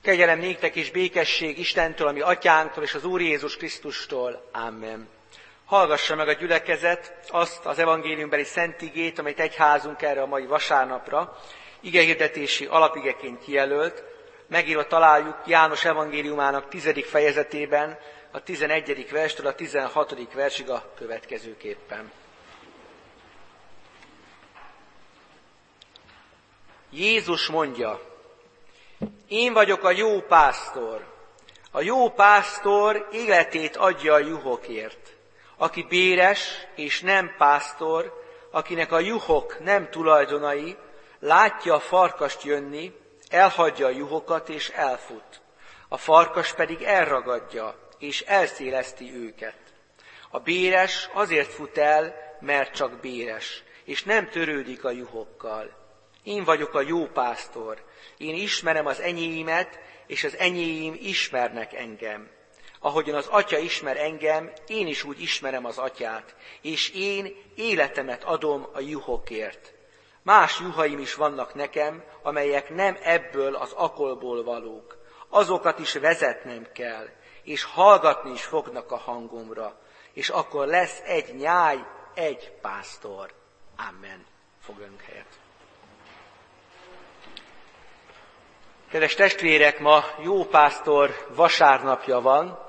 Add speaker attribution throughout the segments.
Speaker 1: Kegyelem néktek és békesség Istentől, ami atyánktól és az Úr Jézus Krisztustól. Amen. Hallgassa meg a gyülekezet azt az evangéliumbeli szent igét, amelyet egyházunk erre a mai vasárnapra igehirdetési alapigeként kijelölt. Megírva találjuk János evangéliumának 10. fejezetében, a 11. verstől a 16. versig a következőképpen. Jézus mondja: én vagyok a jó pásztor. A jó pásztor életét adja a juhokért. Aki béres és nem pásztor, akinek a juhok nem tulajdonai, látja a farkast jönni, elhagyja a juhokat és elfut. A farkas pedig elragadja és elszéleszti őket. A béres azért fut el, mert csak béres, és nem törődik a juhokkal. Én vagyok a jó pásztor. Én ismerem az enyéimet, és az enyéim ismernek engem. Ahogyan az Atya ismer engem, én is úgy ismerem az Atyát, és én életemet adom a juhokért. Más juhaim is vannak nekem, amelyek nem ebből az akolból valók. Azokat is vezetnem kell, és hallgatni is fognak a hangomra, és akkor lesz egy nyáj, egy pásztor. Amen. Foglalunk helyet. Kedves testvérek, ma jó pásztor vasárnapja van.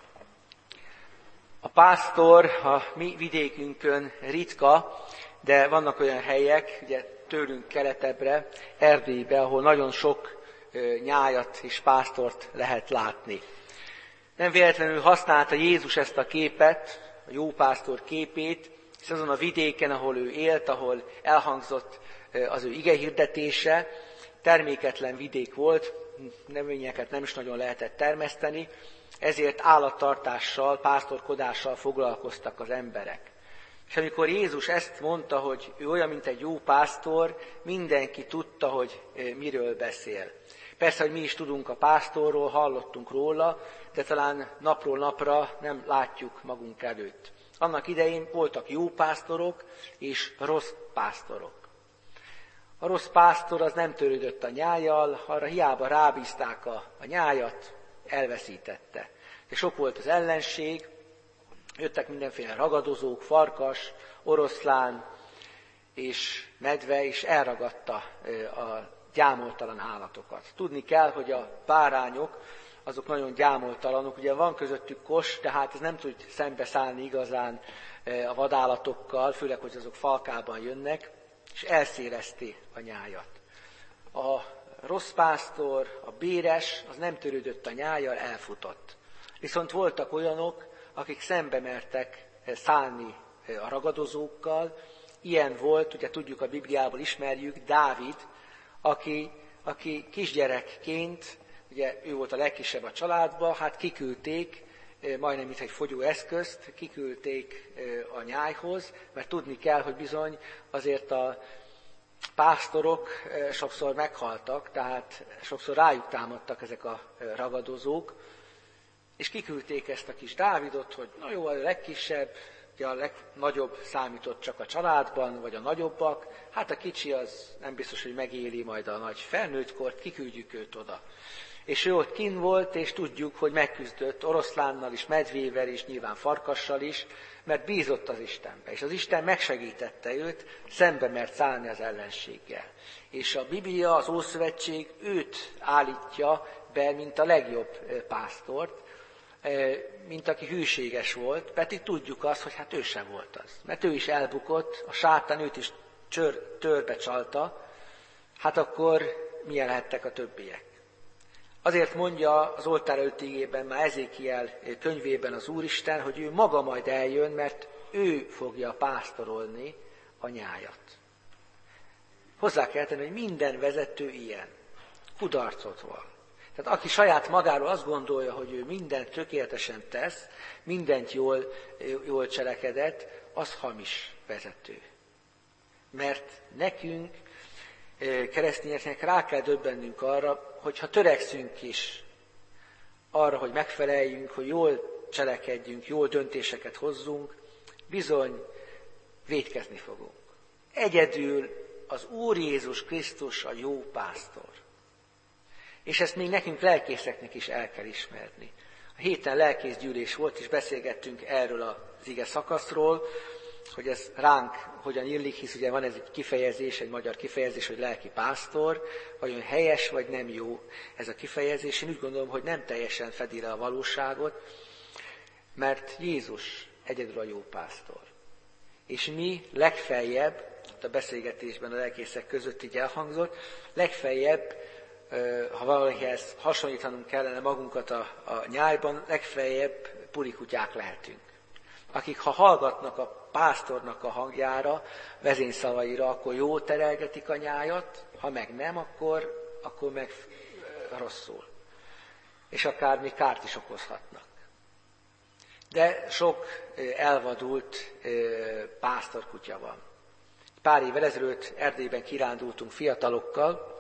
Speaker 1: A pásztor a mi vidékünkön ritka, de vannak olyan helyek, ugye tőlünk keletebbre, Erdélybe, ahol nagyon sok nyájat és pásztort lehet látni. Nem véletlenül használta Jézus ezt a képet, a jó pásztor képét, és azon a vidéken, ahol ő élt, ahol elhangzott az ő igehirdetése, terméketlen vidék volt, növényeket nem is nagyon lehetett termeszteni, ezért állattartással, pásztorkodással foglalkoztak az emberek. És amikor Jézus ezt mondta, hogy ő olyan, mint egy jó pásztor, mindenki tudta, hogy miről beszél. Persze, hogy mi is tudunk a pásztorról, hallottunk róla, de talán napról napra nem látjuk magunk előtt. Annak idején voltak jó pásztorok és rossz pásztorok. A rossz pásztor az nem törődött a nyájjal, arra hiába rábízták a nyájat, elveszítette. És sok volt az ellenség, jöttek mindenféle ragadozók, farkas, oroszlán és medve, és elragadta a gyámoltalan állatokat. Tudni kell, hogy a bárányok, azok nagyon gyámoltalanok, ugye van közöttük kos, tehát ez nem tud szembeszállni igazán a vadállatokkal, főleg, hogy azok falkában jönnek, és elszéleszti a nyájat. A rossz pásztor, a béres, az nem törődött a nyájjal, elfutott. Viszont voltak olyanok, akik szembe mertek szállni a ragadozókkal. Ilyen volt, ugye tudjuk, a Bibliából ismerjük, Dávid, aki kisgyerekként, ugye ő volt a legkisebb a családba, hát kiküldték, majdnem mint egy fogyóeszközt, kiküldték a nyájhoz, mert tudni kell, hogy bizony azért a pásztorok sokszor meghaltak, tehát sokszor rájuk támadtak ezek a ragadozók, és kiküldték ezt a kis Dávidot, hogy na jó, a legkisebb, ugye a legnagyobb számított csak a családban, vagy a nagyobbak, hát a kicsi az nem biztos, hogy megéli majd a nagy felnőttkort, kiküldjük őt oda. És ő ott kint volt, és tudjuk, hogy megküzdött oroszlánnal is, medvével is, nyilván farkassal is, mert bízott az Istenbe. És az Isten megsegítette őt, szembe mert szállni az ellenséggel. És a Biblia, az Ószövetség őt állítja be, mint a legjobb pásztort, mint aki hűséges volt, pedig tudjuk azt, hogy hát ő sem volt az. Mert ő is elbukott, a sátán őt is törbe csalta, hát akkor milyen lehettek a többiek. Azért mondja az oltár előtti igében, már Ezékiel könyvében az Úristen, hogy ő maga majd eljön, mert ő fogja pásztorolni a nyájat. Hozzá kell tenni, hogy minden vezető ilyen. Kudarcot van. Tehát aki saját magáról azt gondolja, hogy ő mindent tökéletesen tesz, mindent jól cselekedett, az hamis vezető. Mert nekünk, keresztényeknek rá kell döbbennünk arra, hogyha törekszünk is arra, hogy megfeleljünk, hogy jól cselekedjünk, jól döntéseket hozzunk, bizony vétkezni fogunk. Egyedül az Úr Jézus Krisztus a jó pásztor. És ezt még nekünk lelkészeknek is el kell ismerni. A héten lelkészgyűlés volt, és beszélgettünk erről az ige szakaszról, hogy ez ránk hogyan illik, hisz ugye van ez egy kifejezés, egy magyar kifejezés, hogy lelki pásztor, vajon helyes vagy nem jó ez a kifejezés. Én úgy gondolom, hogy nem teljesen fedi le a valóságot, mert Jézus egyedül a jó pásztor. És mi legfeljebb, a beszélgetésben a lelkészek között így elhangzott, legfeljebb, ha valakihez hasonlítanunk kellene magunkat a nyájban, legfeljebb pulikutyák lehetünk. Akik ha hallgatnak a pásztornak a hangjára, vezényszavaira, akkor jól terelgetik a nyájat, ha meg nem, akkor meg rosszul. És akár még kárt is okozhatnak. De sok elvadult pásztorkutya van. Pár évvel ezelőtt Erdélyben kirándultunk fiatalokkal,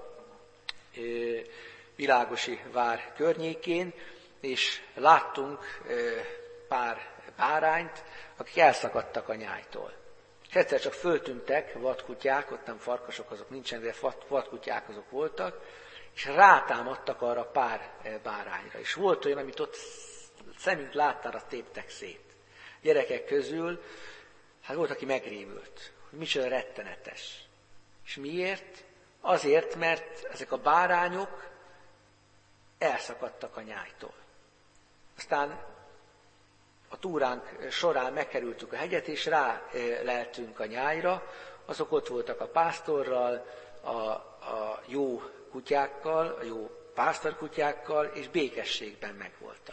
Speaker 1: Világosi vár környékén, és láttunk pár bárányt, akik elszakadtak a nyájtól. És egyszer csak föltűntek vadkutyák, ott nem farkasok, azok nincsenek, de vadkutyák azok voltak, és rátámadtak arra pár bárányra. És volt olyan, amit ott szemünk láttára téptek szét. Gyerekek közül, hát volt, aki megrémült, hogy micsoda rettenetes. És miért? Azért, mert ezek a bárányok elszakadtak a nyájtól. Aztán a túránk során megkerültük a hegyet, és ráleltünk a nyájra. Azok ott voltak a pásztorral, a jó kutyákkal, a jó pásztorkutyákkal, és békességben megvoltak.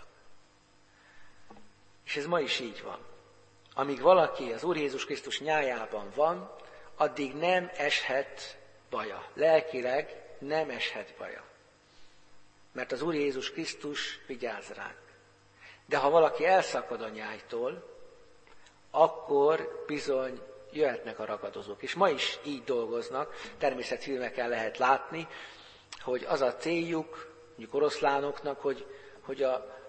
Speaker 1: És ez ma is így van. Amíg valaki az Úr Jézus Krisztus nyájában van, addig nem eshet baja. Lelkileg nem eshet baja. Mert az Úr Jézus Krisztus vigyáz ránk. De ha valaki elszakad a nyájtól, akkor bizony jöhetnek a ragadozók. És ma is így dolgoznak, természetfilmeken lehet látni, hogy az a céljuk, mondjuk oroszlánoknak, hogy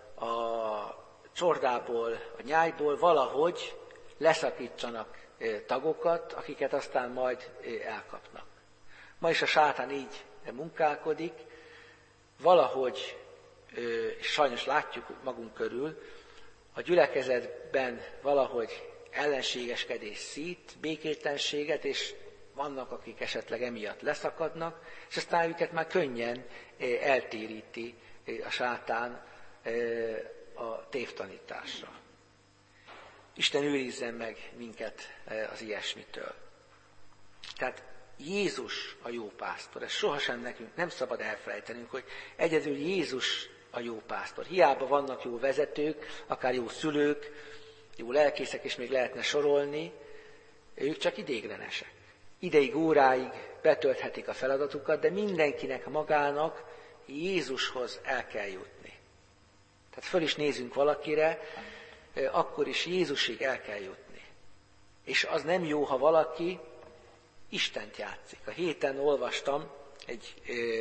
Speaker 1: a csordából, a nyájból valahogy leszakítsanak tagokat, akiket aztán majd elkapnak. Ma is a sátán így munkálkodik, valahogy, és sajnos látjuk magunk körül, a gyülekezetben valahogy ellenségeskedés szít, békétlenséget, és vannak, akik esetleg emiatt leszakadnak, és aztán őket már könnyen eltéríti a sátán a tévtanításra. Isten őrizzen meg minket az ilyesmitől. Tehát Jézus a jó pásztor. Ez sohasem nekünk nem szabad elfelejtenünk, hogy egyedül Jézus a jó pásztor. Hiába vannak jó vezetők, akár jó szülők, jó lelkészek, és még lehetne sorolni, ők csak ideiglenesek. Ideig, óráig betölthetik a feladatukat, de mindenkinek magának Jézushoz el kell jutni. Tehát föl is nézünk valakire, akkor is Jézusig el kell jutni. És az nem jó, ha valaki Istent játszik. A héten olvastam egy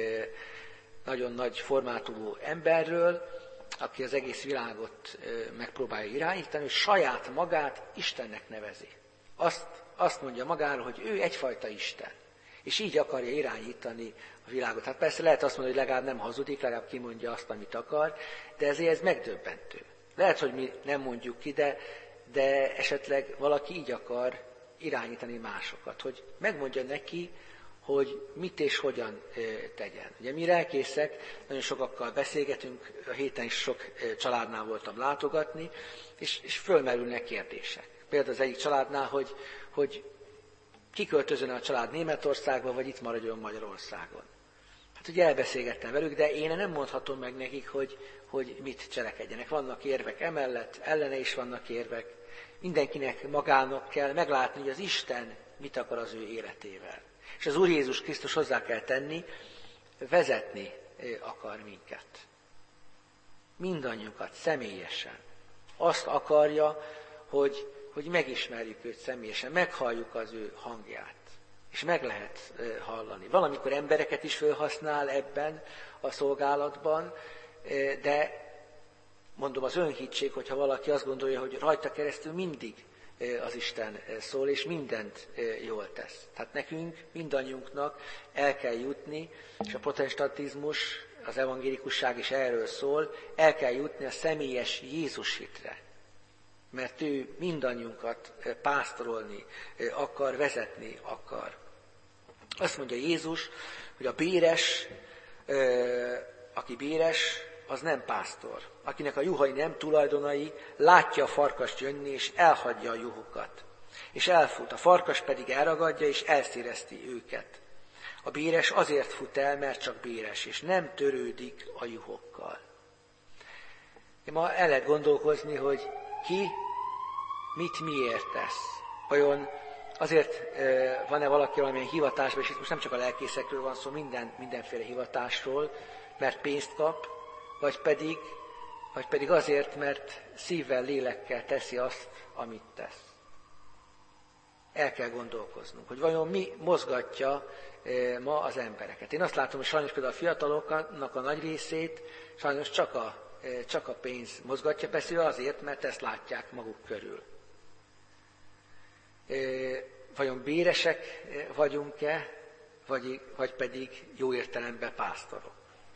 Speaker 1: nagyon nagy formátumú emberről, aki az egész világot megpróbálja irányítani, hogy saját magát Istennek nevezi. Azt mondja magáról, hogy ő egyfajta Isten, és így akarja irányítani a világot. Hát persze lehet azt mondani, hogy legalább nem hazudik, legalább kimondja azt, amit akar, de ezért ez megdöbbentő. Lehet, hogy mi nem mondjuk ki, de esetleg valaki így akar irányítani másokat, hogy megmondja neki, hogy mit és hogyan tegyen. Ugye mi lelkészek, nagyon sokakkal beszélgetünk, a héten is sok családnál voltam látogatni, és fölmerülnek kérdések. Például az egyik családnál, hogy kiköltözön a család Németországba, vagy itt maradjon Magyarországon. Hát ugye elbeszélgettem velük, de én nem mondhatom meg nekik, hogy mit cselekedjenek. Vannak érvek emellett, ellene is vannak érvek. Mindenkinek magának kell meglátni, hogy az Isten mit akar az ő életével. És az Úr Jézus Krisztus hozzá kell tenni, vezetni akar minket. Mindannyiunkat személyesen. Azt akarja, hogy megismerjük őt személyesen, meghalljuk az ő hangját. És meg lehet hallani. Valamikor embereket is felhasznál ebben a szolgálatban, de mondom, az önhittség, hogyha valaki azt gondolja, hogy rajta keresztül mindig az Isten szól, és mindent jól tesz. Tehát nekünk, mindannyiunknak el kell jutni, és a protestantizmus az evangélikusság is erről szól, el kell jutni a személyes Jézus hitre. Mert ő mindannyiunkat pásztorolni akar, vezetni akar. Azt mondja Jézus, hogy a béres, aki béres, az nem pásztor. Akinek a juhai nem tulajdonai, látja a farkast jönni, és elhagyja a juhokat. És elfut, a farkas pedig elragadja, és elszérezti őket. A béres azért fut el, mert csak béres, és nem törődik a juhokkal. Ma el lehet gondolkozni, hogy ki mit miért tesz. Vajon azért van-e valaki valamilyen hivatásban, és itt most nem csak a lelkészekről van szó, mindenféle hivatásról, mert pénzt kap, vagy pedig azért, mert szívvel, lélekkel teszi azt, amit tesz. El kell gondolkoznunk, hogy vajon mi mozgatja ma az embereket. Én azt látom, hogy sajnos például a fiataloknak a nagy részét sajnos csak a pénz mozgatja, persze azért, mert ezt látják maguk körül. Vajon béresek vagyunk-e, vagy pedig jó értelemben pásztorok?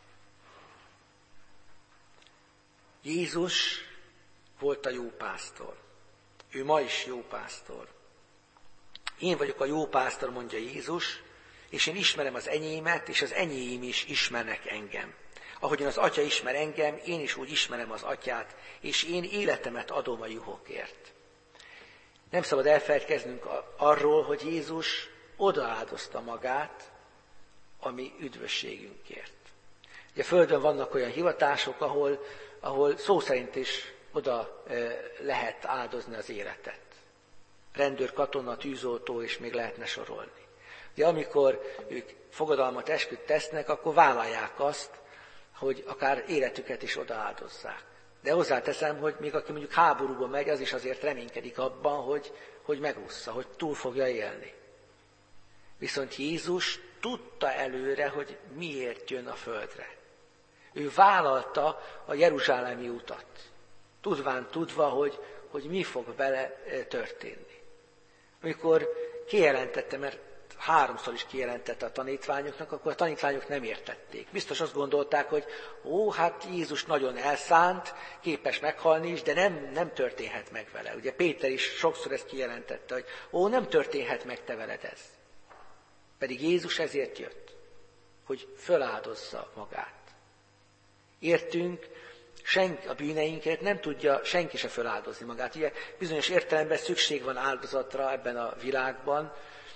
Speaker 1: Jézus volt a jó pásztor. Ő ma is jó pásztor. Én vagyok a jó pásztor, mondja Jézus, és én ismerem az enyémet, és az enyém is ismernek engem. Ahogyan az Atya ismer engem, én is úgy ismerem az Atyát, és én életemet adom a juhokért. Nem szabad elfelejtkeznünk arról, hogy Jézus odaáldozta magát a mi üdvösségünkért. Ugye a Földön vannak olyan hivatások, ahol szó szerint is oda lehet áldozni az életet. Rendőr, katona, tűzoltó, és még lehetne sorolni. Ugye amikor ők fogadalmat, esküt tesznek, akkor vállalják azt, hogy akár életüket is odaáldozzák. De hozzáteszem, hogy még aki mondjuk háborúba megy, az is azért reménykedik abban, hogy megússza, hogy túl fogja élni. Viszont Jézus tudta előre, hogy miért jön a földre. Ő vállalta a jeruzsálemi utat, tudva, hogy mi fog vele történni. Amikor kijelentette, mert 3-szor is kijelentette a tanítványoknak, akkor a tanítványok nem értették. Biztos azt gondolták, hogy hát Jézus nagyon elszánt, képes meghalni is, de nem történhet meg vele. Ugye Péter is sokszor ezt kijelentette, hogy nem történhet meg te veled ez. Pedig Jézus ezért jött, hogy föláldozza magát. Értünk, a bűneinkért nem tudja senki se föláldozni magát. Ugye bizonyos értelemben szükség van áldozatra ebben a világban,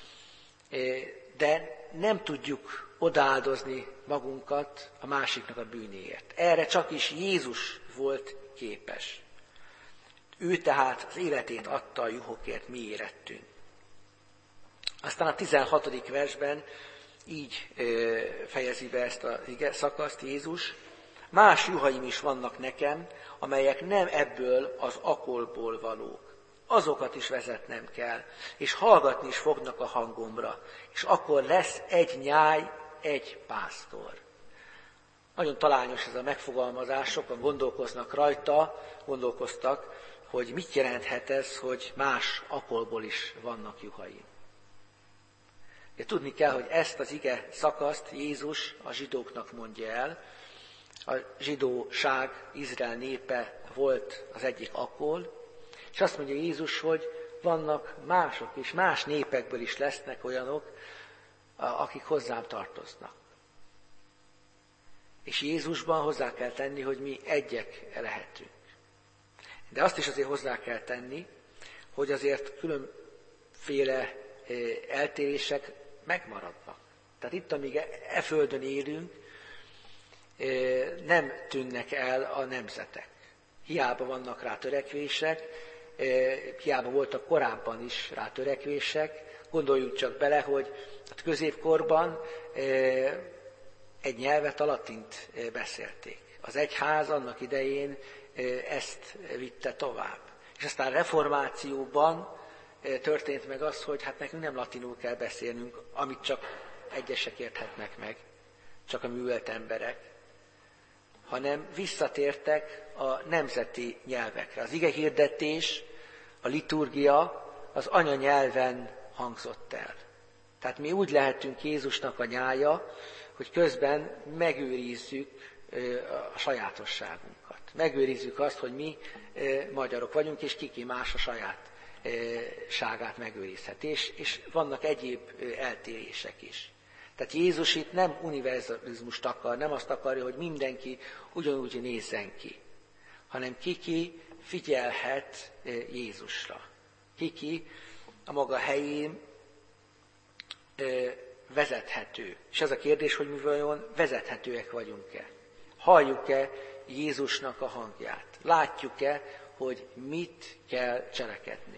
Speaker 1: de nem tudjuk odaáldozni magunkat a másiknak a bűnéért. Erre csak is Jézus volt képes. Ő tehát az életét adta a juhokért, mi érettünk. Aztán a 16. versben így fejezi be ezt a szakaszt Jézus. Más juhaim is vannak nekem, amelyek nem ebből az akolból valók. Azokat is vezetnem kell, és hallgatni is fognak a hangomra, és akkor lesz egy nyáj, egy pásztor. Nagyon talányos ez a megfogalmazás, sokan gondolkoztak, hogy mit jelenthet ez, hogy más akolból is vannak juhaim. De tudni kell, hogy ezt az ige szakaszt Jézus a zsidóknak mondja el. A zsidóság, Izrael népe volt az egyik akol, és azt mondja Jézus, hogy vannak mások, és más népekből is lesznek olyanok, akik hozzám tartoznak. És Jézusban hozzá kell tenni, hogy mi egyek lehetünk. De azt is azért hozzá kell tenni, hogy azért különféle eltérések megmaradnak. Tehát itt, amíg e földön élünk, nem tűnnek el a nemzetek. Hiába vannak rá törekvések, hiába voltak korábban is rá törekvések. Gondoljunk csak bele, hogy a középkorban egy nyelvet, a latint beszélték. Az egyház annak idején ezt vitte tovább. És aztán a reformációban történt meg az, hogy hát nekünk nem latinul kell beszélnünk, amit csak egyesek érthetnek meg, csak a művelt emberek, hanem visszatértek a nemzeti nyelvekre. Az igehirdetés, a liturgia az anyanyelven hangzott el. Tehát mi úgy lehetünk Jézusnak a nyája, hogy közben megőrizzük a sajátosságunkat. Megőrizzük azt, hogy mi magyarok vagyunk, és kiki más a sajátságát megőrizheti. És vannak egyéb eltérések is. Tehát Jézus itt nem univerzalizmust akar, nem azt akarja, hogy mindenki ugyanúgy nézzen ki, hanem kiki figyelhet Jézusra. Kiki a maga helyén vezethető. És az a kérdés, hogy mi vajon vezethetőek vagyunk-e? Halljuk-e Jézusnak a hangját? Látjuk-e, hogy mit kell cselekedni?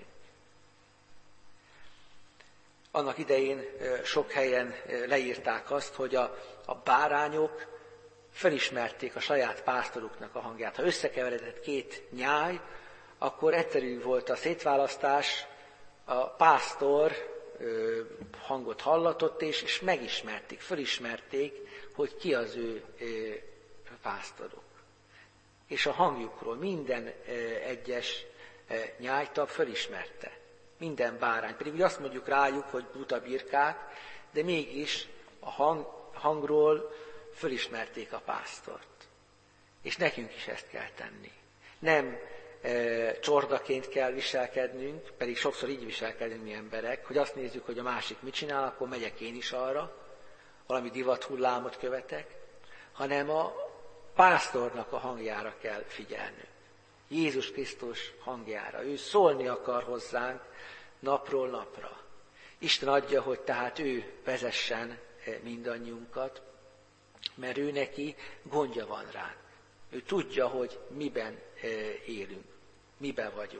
Speaker 1: Annak idején sok helyen leírták azt, hogy a bárányok felismerték a saját pásztoruknak a hangját. Ha összekeveredett két nyáj, akkor egyszerű volt a szétválasztás, a pásztor hangot hallatott, és megismerték, felismerték, hogy ki az ő pásztoruk. És a hangjukról minden egyes nyájtag felismerte. Minden bárány. Pedig ugye azt mondjuk rájuk, hogy buta birkák, de mégis a hangról felismerték a pásztort. És nekünk is ezt kell tenni. Nem csordaként kell viselkednünk, pedig sokszor így viselkedünk mi emberek, hogy azt nézzük, hogy a másik mit csinál, akkor megyek én is arra, valami divathullámot követek, hanem a pásztornak a hangjára kell figyelnünk. Jézus Krisztus hangjára. Ő szólni akar hozzánk napról napra. Isten adja, hogy tehát ő vezessen mindannyiunkat, mert ő neki gondja van ránk. Ő tudja, hogy miben élünk, miben vagyunk.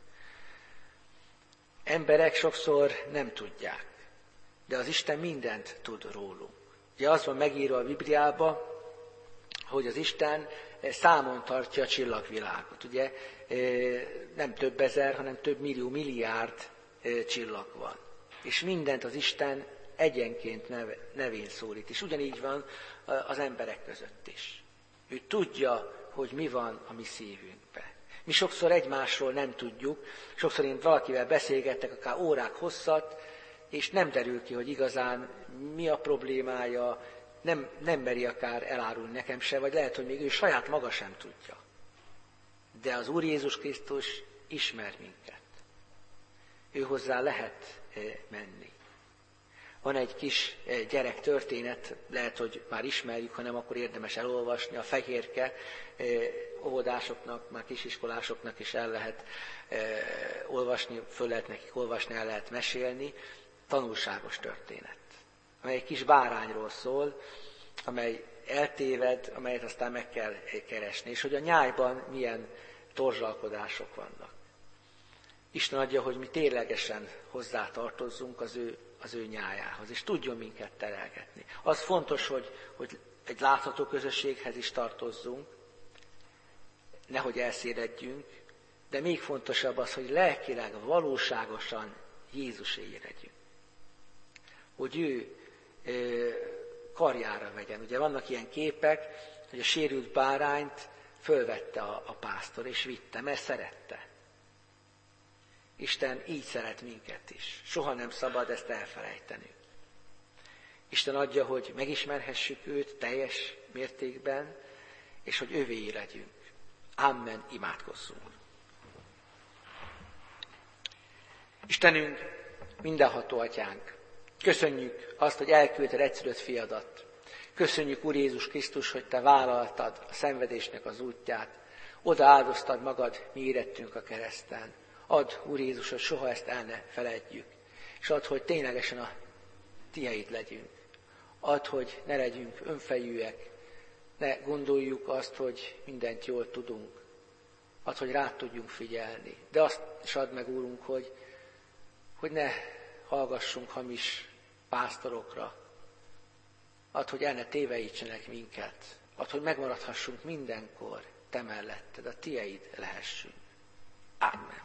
Speaker 1: Emberek sokszor nem tudják, de az Isten mindent tud rólunk. Ugye az van megírva a Bibliában, hogy az Isten számon tartja a csillagvilágot. Ugye nem több ezer, hanem több millió, milliárd csillag van. És mindent az Isten egyenként nevén szólít. És ugyanígy van az emberek között is. Ő tudja, hogy mi van a mi szívünkben. Mi sokszor egymásról nem tudjuk, sokszor én valakivel beszélgettek, akár órák hosszat, és nem derül ki, hogy igazán mi a problémája, nem meri akár elárulni nekem se, vagy lehet, hogy még ő saját maga sem tudja. De az Úr Jézus Krisztus ismer minket. Ő hozzá lehet menni. Van egy kis gyerek történet, lehet, hogy már ismerjük, ha nem, akkor érdemes elolvasni. A fehérke óvodásoknak, már kisiskolásoknak is el lehet olvasni, föl lehet nekik olvasni, el lehet mesélni. Tanulságos történet, amely egy kis bárányról szól, amely eltéved, amelyet aztán meg kell keresni, és hogy a nyájban milyen torzsalkodások vannak. Isten adja, hogy mi ténylegesen hozzátartozzunk az ő nyájához, és tudjon minket terelgetni. Az fontos, hogy egy látható közösséghez is tartozzunk, nehogy elszéledjünk, de még fontosabb az, hogy lelkileg, valóságosan Jézuséi legyünk. Hogy ő karjára vegyen. Ugye vannak ilyen képek, hogy a sérült bárányt fölvette a pásztor, és vitte, mert szerette. Isten így szeret minket is. Soha nem szabad ezt elfelejteni. Isten adja, hogy megismerhessük őt teljes mértékben, és hogy övéi legyünk. Amen, imádkozzunk. Istenünk, mindenható Atyánk, köszönjük azt, hogy elküldted egyszülött fiadat. Köszönjük, Úr Jézus Krisztus, hogy Te vállaltad a szenvedésnek az útját. Oda áldoztad magad, mi érettünk a kereszten. Add, Úr Jézus, hogy soha ezt el ne feledjük. És add, hogy ténylegesen a Tieid legyünk. Add, hogy ne legyünk önfejűek, ne gondoljuk azt, hogy mindent jól tudunk. Add, hogy rád tudjunk figyelni. De azt is add meg, Úrunk, hogy ne hallgassunk hamis pásztorokra. Add, hogy el ne téveítsenek minket. Add, hogy megmaradhassunk mindenkor Te melletted, a Tieid lehessünk. Amen.